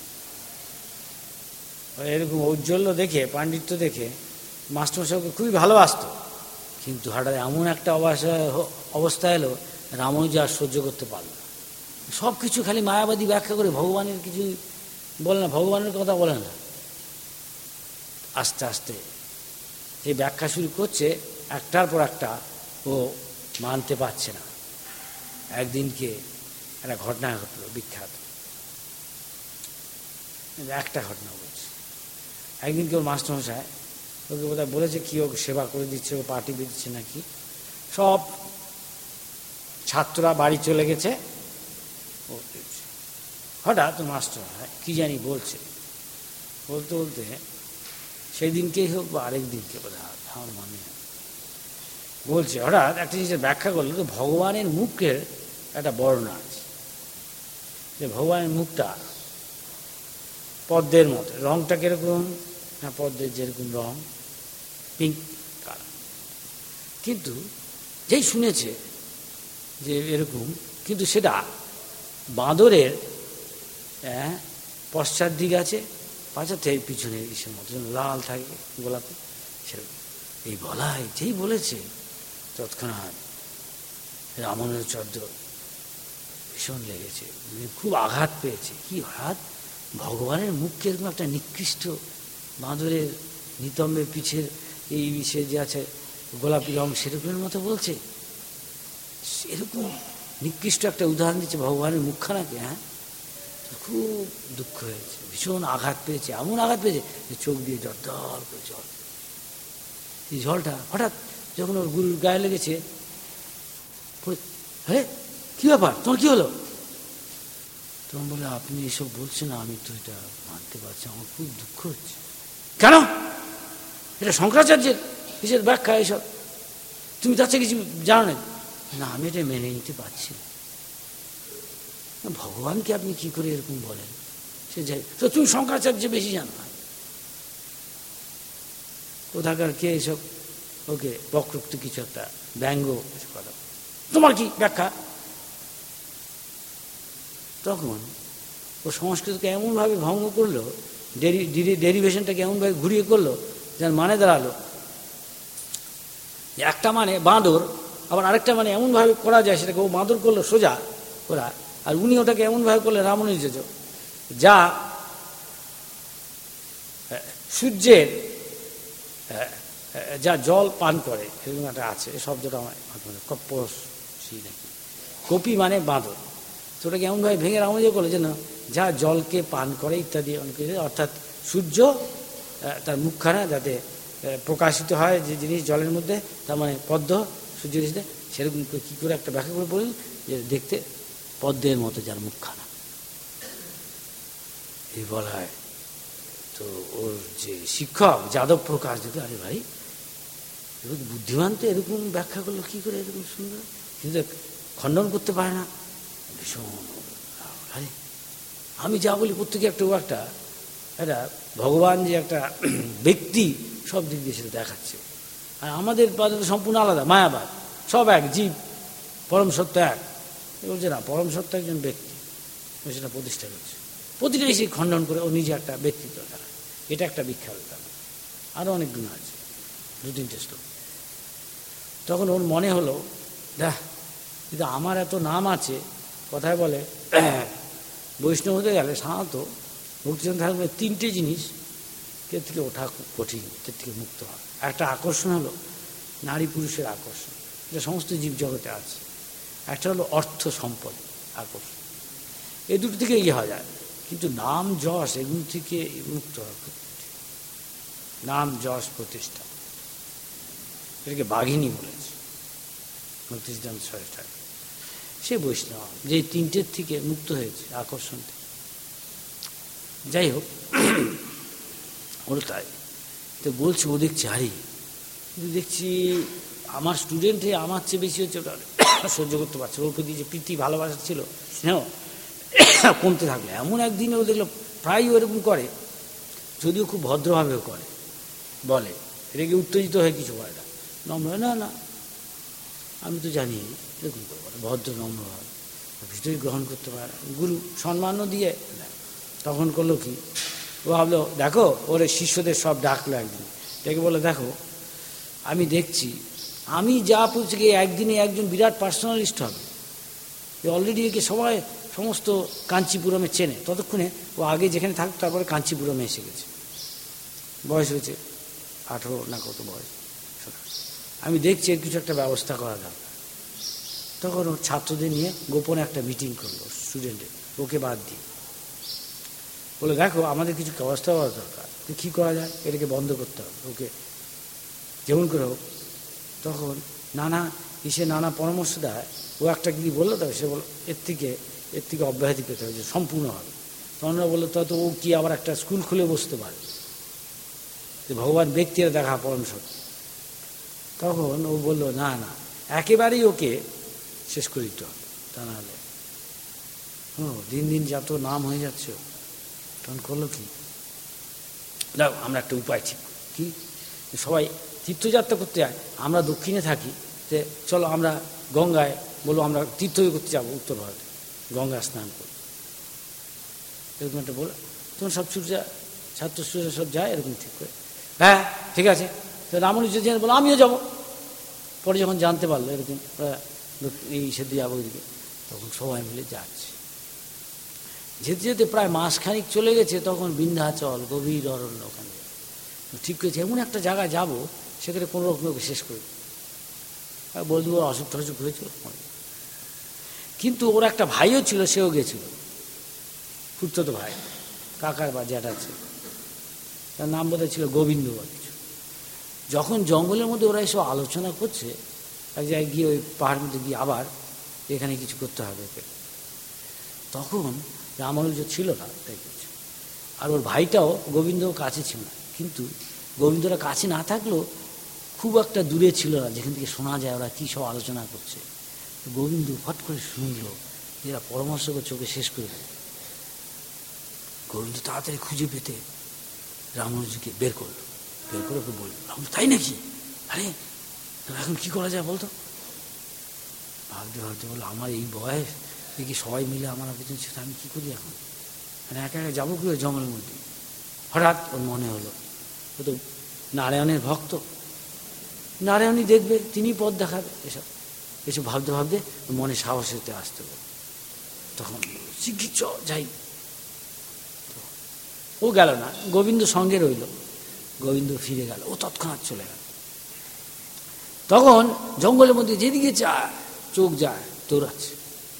এরকম ঔজ্জ্বল্য দেখে, পাণ্ডিত্য দেখে মাস্টারমশাইকে খুবই ভালোবাসত। কিন্তু হঠাৎ এমন একটা অবস্থা এলো, রামানুজ আর সহ্য করতে পারল না। সব কিছু খালি মায়াবাদী ব্যাখ্যা করে, ভগবানের কিছু বলে না, ভগবানের কথা বলে না। আস্তে আস্তে এই ব্যাখ্যা শুরু করছে, একটার পর একটা ও মানতে পারছে না। একদিনকে একটা ঘটনা ঘটলো বিখ্যাত, একটা ঘটনা বলছে। একদিনকে ওর মাস্টারমশাই ওকে বোধহয় বলেছে কি, ওকে সেবা করে দিচ্ছে, ও পার্টি দিচ্ছে নাকি, সব ছাত্ররা বাড়ি চলে গেছে। হঠাৎ মাস্টারমশাই কি জানি বলছে, বলতে বলতে সেই দিনকেই হোক বা আরেক দিনকে বোধহয় আমার মনে বলছে, হঠাৎ একটা জিনিসের ব্যাখ্যা করলো, তো ভগবানের মুখের একটা বর্ণনা আছে, যে ভগবানের মুখটা পদ্মের মতো, রংটা কিরকম না পদ্মের যেরকম রং, পিঙ্ক কালার। কিন্তু যেই শুনেছে যে এরকম, কিন্তু সেটা বাঁদরের পশ্চাৎ দিক আছে, পাঁচার থেকে পিছনে ইসের মতো লাল থাকে, গোলাপি সেরকম। এই বলাই যেই বলেছে, তৎক্ষণাৎ রামানুজাচার্য ভীষণ লেগেছে, খুব আঘাত পেয়েছে। কি আঘাত! ভগবানের মুখকে এরকম একটা নিকৃষ্ট বাঁদরের নিতম্বের পিছের এই সে যে আছে গোলাপি রং সেরকমের মতো বলছে, এরকম নিকৃষ্ট একটা উদাহরণ দিচ্ছে ভগবানের মুখখানাকে। হ্যাঁ, খুব দুঃখ হয়েছে, ভীষণ আঘাত পেয়েছে, এমন আঘাত পেয়েছে যে চোখ দিয়ে দরদর করে জল। এই জলটা হঠাৎ যখন ওর গুরুর গায়ে লেগেছে, হ্যাঁ কি ব্যাপার, তোমার কি হলো? তখন বলে, আপনি এসব বলছেন, আমি তো এটা মানতে পারছি, আমার খুব দুঃখ হচ্ছে। কেন? এটা শঙ্করাচার্যের কিসের ব্যাখ্যা, এসব তুমি তার চেয়ে কিছু জানো না? আমি এটা মেনে নিতে পারছি না। ভগবানকে আপনি কি করে এরকম বলেন? সে যাই, তো তুমি শঙ্করাচার্য বেশি জানো না, কোথাকার কে এসব ওকে বক্রোক্ত কিছু একটা ব্যঙ্গ কথা, তোমার কি ব্যাখ্যা? তখন ও সংস্কৃতকে এমনভাবে ভঙ্গ করলো, ডেরিভেশনটাকে এমনভাবে ঘুরিয়ে করলো, যার মানে দাঁড়ালো একটা মানে বাঁদর, আবার আরেকটা মানে এমনভাবে করা যায়, সেটাকে ও বাঁদর করলো সোজা করা, আর উনি ওটাকে এমনভাবে করলেন রামানুজ, যা সূর্যের যা জল পান করে, এরকম একটা আছে শব্দটা আমার কপি নাকি, কপি মানে বাঁদর। তো ওটাকে এমনভাবে ভেঙে রামানুজ করলো যে না, যা জলকে পান করে ইত্যাদি অনেক, অর্থাৎ সূর্য তার মুখখানা যাতে প্রকাশিত হয় যে জিনিস জলের মধ্যে, তার মানে পদ্ম সূর্যের সাথে, সেরকম কী করে একটা ব্যাখ্যা করে বললেন যে দেখতে পদ্মের মতো যার মুখখানা, এই বলা হয়। তো ওর যে শিক্ষক যাদব প্রকাশ দেখে, আরে ভাই এবার বুদ্ধিমান তো এরকম ব্যাখ্যা করলো কী করে এরকম সুন্দর, কিন্তু খণ্ডন করতে পারে না। ভীষণ আরে আমি যা বলি প্রত্যেকে একটা একটা ভগবান যে একটা ব্যক্তি সব দিক দিয়ে সেটা দেখাচ্ছে। আর আমাদের বাদ সম্পূর্ণ আলাদা, মায়াবাদ, সব এক, জীব পরম সত্য এক। বলছে না, পরম সত্য একজন ব্যক্তি, সেটা প্রতিষ্ঠা করছে। প্রতিটাই সে খণ্ডন করে ও নিজে একটা ব্যক্তিত্ব দেখায়। এটা একটা বিখ্যাত ব্যাপার। আরও অনেক গুণ আছে, 2-3টে শ্লোক। তখন ওর মনে হলো, দেখ কিন্তু আমার এত নাম আছে, কথায় বলে বৈষ্ণব হতে গেলে সাধারণত ভক্তিচন্দ্র ঠাকুরের 3টে জিনিস কে থেকে ওঠা খুব কঠিন, কে থেকে মুক্ত হয়। একটা আকর্ষণ হলো নারী পুরুষের আকর্ষণ, এটা সমস্ত জীবজগতে আছে। একটা হলো অর্থ সম্পদ আকর্ষণ, এই দুটো থেকে এগিয়ে হওয়া যায়। কিন্তু নাম যশ এগুলো থেকে মুক্ত হওয়া খুব কঠিন। নাম যশ প্রতিষ্ঠা, এটাকে বাঘিনী বলেছে ভক্তিসিদ্ধান্ত সরস্বতী ঠাকুর। সে বৈষ্ণব যে 3টের থেকে মুক্ত হয়েছে, আকর্ষণ থেকে। যাই হোক, ওর তাই তো বলছে, ও দেখছি হারি, কিন্তু দেখছি আমার স্টুডেন্টে আমার চেয়ে বেশি হচ্ছে, ওটা সহ্য করতে পারছে। ওর প্রতি যে প্রীতি ভালোবাসা ছিল, স্নেহ কমতে থাকলো। এমন একদিনে ও দেখলো প্রায় ওরকম করে, যদিও খুব ভদ্রভাবেও করে, বলে রেগে উত্তেজিত হয়ে কিছু করে না, নম্র না না আমি তো জানি এরকম করবো, ভদ্র নম্রভাবে ভিতরে গ্রহণ করতে পারে, গুরু সম্মানও দিয়ে। তখন করলো কি, ও ভাবলো দেখো, ওর শিষ্যদের সব ডাকলো একদিন, ডেকে বলে দেখো আমি দেখছি আমি যা বলছি একদিনে একজন বিরাট পার্সোনালিস্ট হবে। অলরেডি একে সবাই সমস্ত কাঞ্চিপুরমে চেনে। ততক্ষণে ও আগে যেখানে থাকতো তারপরে কাঞ্চিপুরমে এসে গেছে, বয়স হয়েছে 18 না কত বয়স। আমি দেখছি এর কিছু একটা ব্যবস্থা করা দরকার। তখন ওর ছাত্রদের নিয়ে গোপনে একটা মিটিং করলো, স্টুডেন্টের, ওকে বাদ দিয়ে বলে দেখো আমাদের কিছু ব্যবস্থা করা দরকার, তো কী করা যায়, এটাকে বন্ধ করতে হবে, ওকে যেমন করে হোক। তখন নানা পরামর্শ দেয়। ও একটা কি বললো, তবে সে বলল এর থেকে অব্যাহতি পেতে হবে, যে সম্পূর্ণ হবে। তখন বললো তো ও কি আবার একটা স্কুল খুলে বসতে পারে, যে ভগবান ব্যক্তিরা দেখা পরম সত্য। তখন ও বলল না একেবারেই ওকে শেষ করে দিতে হবে, তা নাহলে দিন দিন যত নাম হয়ে যাচ্ছে। তখন করলো কি, দেখো আমরা একটা উপায় ঠিক কি, সবাই তীর্থযাত্রা করতে যায়, আমরা দক্ষিণে থাকি, যে চলো আমরা গঙ্গায়, বলো আমরা তীর্থ করতে যাবো উত্তর ভারতে, গঙ্গা স্নান করি, এরকম একটা বলো। তখন সব ছাত্র স্টুডেন্ট সব যায় এরকম ঠিক করে। হ্যাঁ ঠিক আছে, তো রামনুজ বলো আমিও যাব। পরে যখন জানতে পারলো এরকম এই সেদিকে যাবো ওইদিকে, তখন সবাই মিলে যাচ্ছে। যেতে যেতে প্রায় মাসখানিক চলে গেছে, তখন বিন্ধ্যাচল গভীর অরণ্য, ওখানে ঠিক করেছে এমন একটা জায়গায় যাব, সেখানে কোনো রকম শেষ করে বলছি ওর অসুখ টসুখ হয়েছিল। কিন্তু ওর একটা ভাইও ছিল, সেও গেছিল, পুত্রতো ভাই, কাকার বা জ্যাঠার ছিল, তার নাম বোধহয় ছিল গোবিন্দ বা কিছু। যখন জঙ্গলের মধ্যে ওরা এসব আলোচনা করছে, এক জায়গায় গিয়ে ওই পাহাড়ের মধ্যে গিয়ে আবার এখানে কিছু করতে হবে, তখন রামানুজ ছিল না, তাই কিছু। আর ওর ভাইটাও গোবিন্দর কাছে ছিল না, কিন্তু গোবিন্দরা কাছে না থাকলেও খুব একটা দূরে ছিল না, যেখান থেকে শোনা যায় ওরা কী সব আলোচনা করছে। গোবিন্দ ফট করে শুনল এরা পরামর্শ করছে, ওকে শেষ করে দেবে। গোবিন্দ তাড়াতাড়ি খুঁজে পেতে রামানুজকে বের করলো, বের করে ওকে বলল, তাই নাকি, আরে এখন কি করা যায় বলতো। ভাবতে ভাবতে বললো আমার এই বয়স দেখি সবাই মিলে আমার পিছনে ছিল, আমি কী করি এখন, মানে একা একা যাবো কি ওই জঙ্গলের মধ্যে। হঠাৎ ওর মনে হলো ও তো নারায়ণের ভক্ত, নারায়ণই দেখবে, তিনি পথ দেখাবে। এসব ভাবতে ভাবতে মনে সাহস হতে আসতে হবে। তখন শিগগির যাই। ও গেল না, গোবিন্দ সঙ্গে রইল। গোবিন্দ ফিরে গেল, ও তৎক্ষণাৎ চলে গেল। তখন জঙ্গলের মধ্যে যেদিকে চোখ যায় দৌড়াচ্ছে,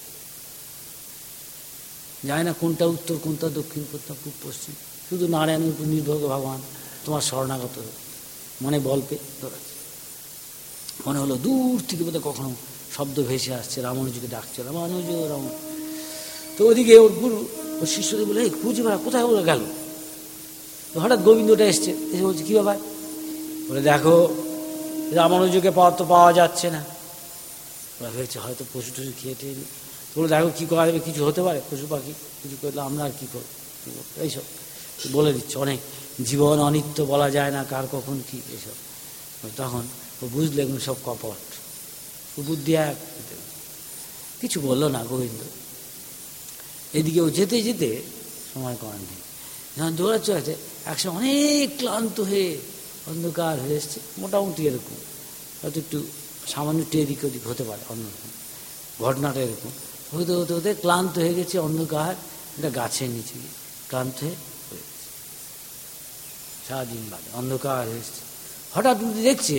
যায় না কোনটা উত্তর কোনটা দক্ষিণ কোনটা পূব পশ্চিম, শুধু নারায়ণের উপর নির্ভর করে ভগবান তোমার শরণাগত মনে বল পেয়ে দৌড়াচ্ছে। মনে হলো দূর থেকে বোধহয় কখনো শব্দ ভেসে আসছে, রামানুজকে ডাকছে, রামানুজ রামানুজ। তো ওদিকে ওর গুরু ওর শিষ্যদের বলে এই খুঁজে বেড়া, কোথায় ওরা গেল। তো হঠাৎ গোবিন্দটা এসছে, এসে বলছে কী ব্যাপার, বলে দেখো রামানুজকে পাওয়া যাচ্ছে না। ওরা ভেবেছে হয়তো পশু টশু খেয়ে টেয়ে নি। তোমরা দেখো কী করা যাবে, কিছু হতে পারে, পশু পাখি কিছু করলে আমরা আর কী করবো, এইসব বলে দিচ্ছে। অনেক জীবন অনিত্য, বলা যায় না কার কখন কী, এসব। তখন ও বুঝলে এগুলো সব কপট, বুদ্ধি এক। কিছু বললো না গোবিন্দ। এদিকে ও যেতে যেতে সময় করার নেই, যখন দৌড়াচ্ছে আছে একসময় অনেক ক্লান্ত হয়ে অন্ধকার হয়ে এসছে, মোটামুটি এরকম, হয়তো একটু সামান্য একটু এদিক ওদিক হতে পারে, অন্যরকম ঘটনাটা এরকম। হতে হতে হতে ক্লান্ত হয়ে গেছে, অন্ধকার, একটা গাছের নিচে গিয়ে ক্লান্ত হয়ে গেছে। সারাদিন বাদে অন্ধকার হয়ে এসছে, হঠাৎ দেখছে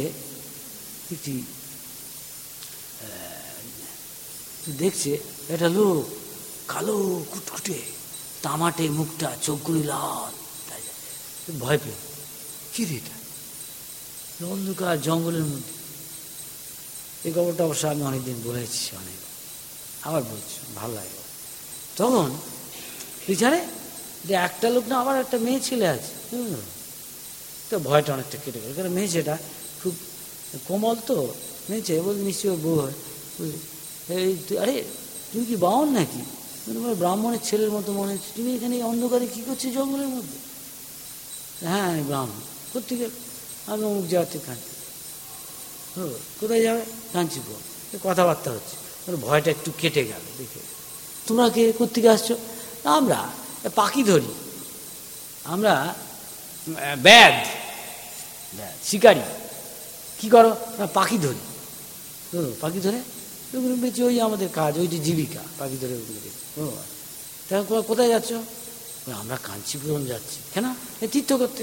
দেখছে একটা লোক, কালো কুটকুটে, তামাটে মুখটা, চোখগুলি লাল। ভয় পেয়ে, কি রে এটা, অন্ধকার জঙ্গলের মধ্যে। এই খবরটা অবশ্য আমি অনেকদিন বলেছি, অনেক, আবার বলছি, ভালো লাগে। তখন বিচারে যে একটা লোক না, আবার একটা মেয়ে ছেলে আছে, তো ভয়টা অনেকটা কেটে গেল। কারণ মেয়ে ছেলেটা খুব কোমল, তো মেয়ে ছেলে বলতে নিশ্চয়ই বউ হয়। এই আরে তুমি কি বামন নাকি? তোমার ব্রাহ্মণের ছেলের মতো মনে হচ্ছে, তুমি এখানে অন্ধকারে কী করছো জঙ্গলের মধ্যে? হ্যাঁ আমি ব্রাহ্মণ। কোথেকে গেল? আমি অমুক জায়গা থেকে কাঁচি। কোথায় যাবে? কাঞ্চিপুর। কথাবার্তা হচ্ছে, ওর ভয়টা একটু কেটে গেল দেখে। তোমরা কে, কোথেকে আসছো? আমরা পাখি ধরি, আমরা ব্যাদ শিকারি। কি করো? পাখি ধরি। পাখি ধরে ওগুলো বেঁচে, ওই আমাদের কাজ, ওই যে জীবিকা, পাখি ধরে ওগুলো দেখি। তাহলে কোথায় যাচ্ছ? আমরা কাঞ্চিপুরম যাচ্ছি। কেন? তীর্থ করতে।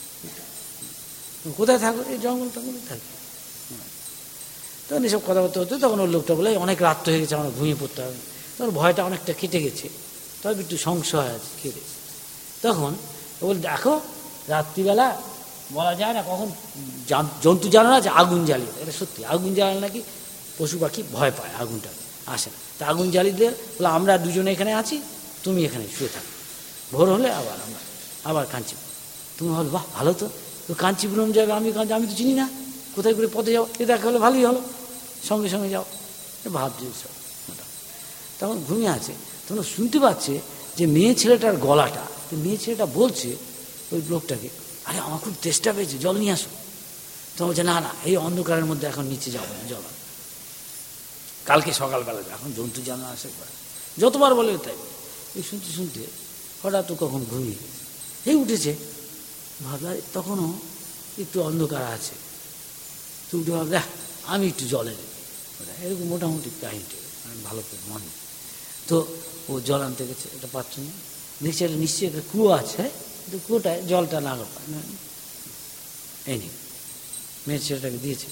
কোথায় থাকো? এই জঙ্গল টঙ্গলে থাকি। তখন এসব কথাবার্তা হতো। তখন ওর লোকটা বলে অনেক রাত হয়ে গেছে, আমরা ঘুমিয়ে পড়তে হবে। তখন ভয়টা অনেকটা কেটে গেছে, তবে একটু সংশয় আছে কেটে। তখন ও বলে দেখো, রাত্রিবেলা বলা যায় না কখন জন্তু জানোয়ার আছে, আগুন জ্বালিয়ে, এটা সত্যি, আগুন জ্বালালে নাকি পশু পাখি ভয় পায়, আগুনটা আসে না। তা আগুন জ্বালিয়ে দিয়ে বলে আমরা দুজনে এখানে আছি, তুমি এখানে শুয়ে থাকো, ভোর হলে আবার কাঞ্চিপুরম। তুমি বলো বাহ ভালো তো, কাঞ্চিপুরম যাবে, আমি তো চিনি না, কোথায় করে পথে যাও, এ দেখা হলে ভালোই হলো, সঙ্গে সঙ্গে যাও। ভাবছে সব। তখন ঘুমিয়ে আছে, তখন শুনতে পাচ্ছে যে মেয়ে ছেলেটার গলাটা, মেয়ে ছেলেটা বলছে ওই লোকটাকে, আরে আমার খুব তেষ্টা পেয়েছে, জল নিয়ে আসো। তো বলছে না না, এই অন্ধকারের মধ্যে এখন নিচে যাবো না, জল কালকে সকালবেলা যাবে, এখন জন্তু জানা আসে, যতবার বলে তাই। এই শুনতে শুনতে হঠাৎ তো কখন ঘুমিয়ে এই উঠেছে, ভাবলা তখনও একটু অন্ধকার আছে, তো উঠে ভাবলা আমি একটু জলে নেই, এরকম মোটামুটি কাহিনীটা ভালো করে মনে। তো ও জল আনতে গেছে, একটা পাত্র নিয়ে দেখছে এটা নিশ্চয়ই একটা কুয়ো আছে, কিন্তু কুয়োটায় জলটা না পায় না, এই নি মেয়ের ছেলেটাকে দিয়েছে,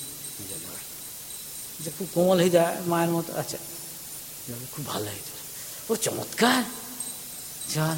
খুব কোমল হয়ে যায় মায়ের মতো। আচ্ছা খুব ভালো লাগে, ওর চমৎকার জল।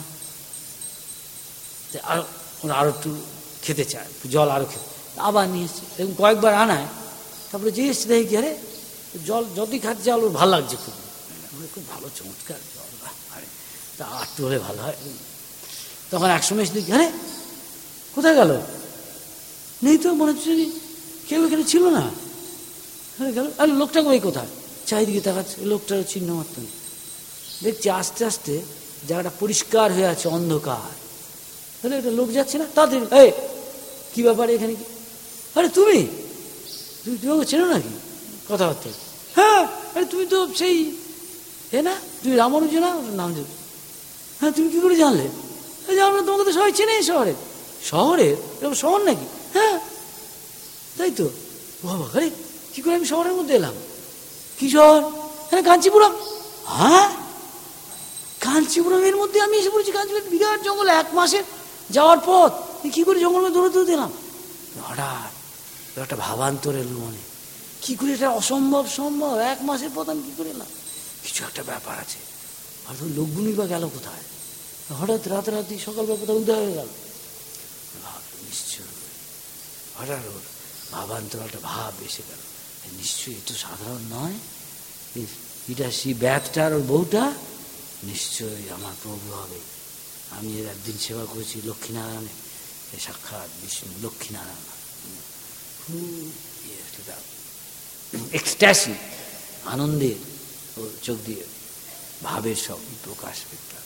আরো একটু খেতে চায়, জল আরো খেতে, আবার নিয়ে এসছে, এরকম কয়েকবার আনায়। তারপরে যে এসছে দেখি আরে জল যতই খাচ্ছে জল ওর ভালো লাগছে, খুব ভালো চমৎকার জল, আরে তা একটু হলে ভালো হয়। তখন একসময় এসে দেখি আরে কোথায় গেল, নেই তো, মনে হচ্ছে কেউ এখানে ছিল না, গেল। আরে লোকটা ওই কোথায়, চারিদিকে তাকাচ্ছে, লোকটার চিহ্ন মাত্র নেই। দেখছি আস্তে আস্তে জায়গাটা পরিষ্কার হয়ে আছে, অন্ধকার। তাহলে একটা লোক যাচ্ছে না, তাদের এই কি ব্যাপারে এখানে কি, আরে তুমি ওকে চেনো নাকি? কথাবার্তা, হ্যাঁ আরে তুমি তো সেই না, তুমি রামানুজ না, নাম দেব। হ্যাঁ তুমি কি করে জানলে? আমরা তোমাকে তো সবাই চেনে শহরে। শহরে? এরকম শহর নাকি? হ্যাঁ তাই তো। বাবা আরে কি করে আমি শহরের মধ্যে এলাম? কি শহর? হ্যাঁ কাঞ্চিপুরম। হ্যাঁ কাঞ্চিপুরমের মধ্যে আমি এসে পড়েছি। কাঞ্চিপুরম বিরাট জঙ্গল, 1 মাসের যাওয়ার পথ, কি করে জঙ্গলে দৌড়ে দৌড়ে দিলাম। হঠাৎ একটা ভাবান্তর এলো মনে, কি করে এটা অসম্ভব সম্ভব, 1 মাসের পথ আমি কি করে এলাম, কিছু একটা ব্যাপার আছে। আর তো লোকগুলি বা গেল কোথায়? হঠাৎ রাতারাতি সকালবেলা কোথাও উদয় হয়ে গেল, নিশ্চয় হঠাৎ ওর ভাবান্তর একটা ভাব এসে গেল, নিশ্চয়ই এ তো সাধারণ নয়, এটা সেই ব্যাধটার ওর বউটা নিশ্চয়ই আমার প্রভু হবে। আমি এর একদিন সেবা করেছি লক্ষ্মীনারায়ণে, সাক্ষাৎ বিষ্ণু লক্ষ্মীনারায়ণ, খুব এক্সট্যাসি, আনন্দের ওর চোখ দিয়ে ভাবের সব প্রকাশ পেতাম।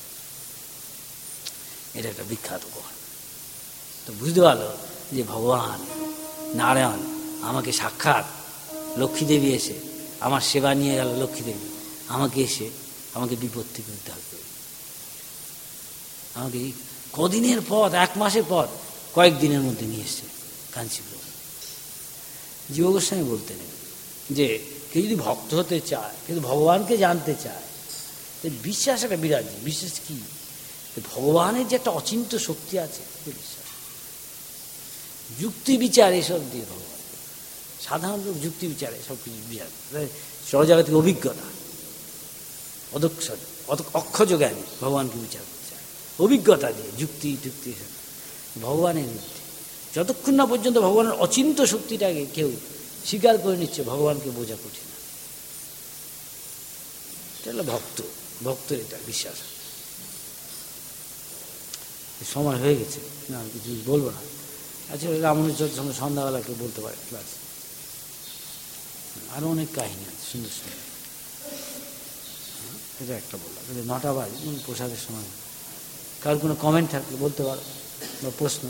এটা একটা বিখ্যাত কথা। তো বুঝতে পারলো যে ভগবান নারায়ণ আমাকে সাক্ষাৎ লক্ষ্মী দেবী এসে আমার সেবা নিয়ে গেল। লক্ষ্মী দেবী আমাকে এসে আমাকে বিপদ থেকে উদ্ধার করে, আমাকে কদিনের পথ, 1 মাসের পথ কয়েকদিনের মধ্যে নিয়ে এসছে কাঞ্চিপুরম। জীব গোস্বামী বলতেন যে কেউ যদি ভক্ত হতে চায়, কিন্তু ভগবানকে জানতে চায়, বিশ্বাস একটা বিরাট। বিশ্বাস কি? ভগবানের যে একটা অচিন্ত্য শক্তি আছে, বিশ্বাস। যুক্তি বিচার এসব দিয়ে ভগবান, সাধারণ লোক যুক্তি বিচারে সব কিছু বিচার, জগতের অভিজ্ঞতা, অক্ষজ জ্ঞানী ভগবানকে বিচার করতে চায়, অভিজ্ঞতা দিয়ে যুক্তি টুক্তি ভগবানের মধ্যে। যতক্ষণ না পর্যন্ত ভগবানের অচিন্ত শক্তিটাকে কেউ স্বীকার করে নিচ্ছে, ভগবানকে বোঝা কঠিন। এটা হলো ভক্তের এটা বিশ্বাস। সময় হয়ে গেছে, না কিছু বলবো না। আচ্ছা, রামানুজের সঙ্গে সন্ধ্যাবেলা কেউ বলতে পারে ক্লাস। আরো অনেক কাহিনী আছে সুন্দর সুন্দর। এটা একটা বললাম, 9টা বাজে, প্রসাদের সময়। কার কোনো কমেন্ট থাকলে বলতে পারো, বা প্রশ্ন।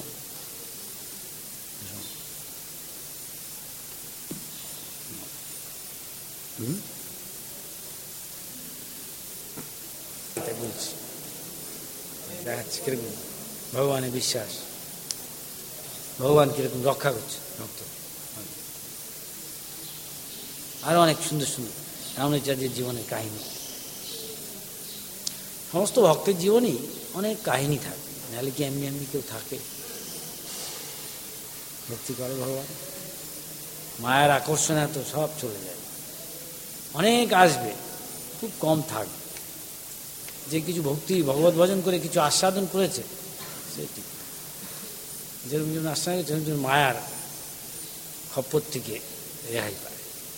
বলছি দেখাচ্ছি কিরকম ভগবানের বিশ্বাস, ভগবান কিরকম রক্ষা করছে ভক্ত। আরো অনেক সুন্দর সুন্দর রামানুজাচার্যের জীবনের কাহিনী। সমস্ত ভক্তের জীবনেই অনেক কাহিনী থাকে, নাহলে কি এমনি এমনি কেউ থাকে? ভক্তি করে ভগবান, মায়ের আকর্ষণে তো সব চলে যায়। অনেক আসবে, খুব কম থাকবে। যে কিছু ভক্তি ভগবত ভজন করে কিছু আস্বাদন করেছে, সে ঠিক। যেরকম যেমন আস্বাদন সেরকম মায়ার খপ্পর থেকে রেহাই পায়।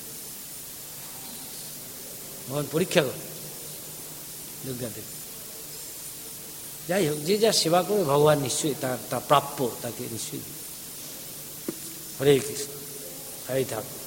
ভগবান পরীক্ষা করে দুর্গা দেবী। যাই হোক, যে যা সেবা করে ভগবান নিশ্চয়ই তার প্রাপ্য, তাকে নিশ্চয়ই। হরে কৃষ্ণ, হরে থাক।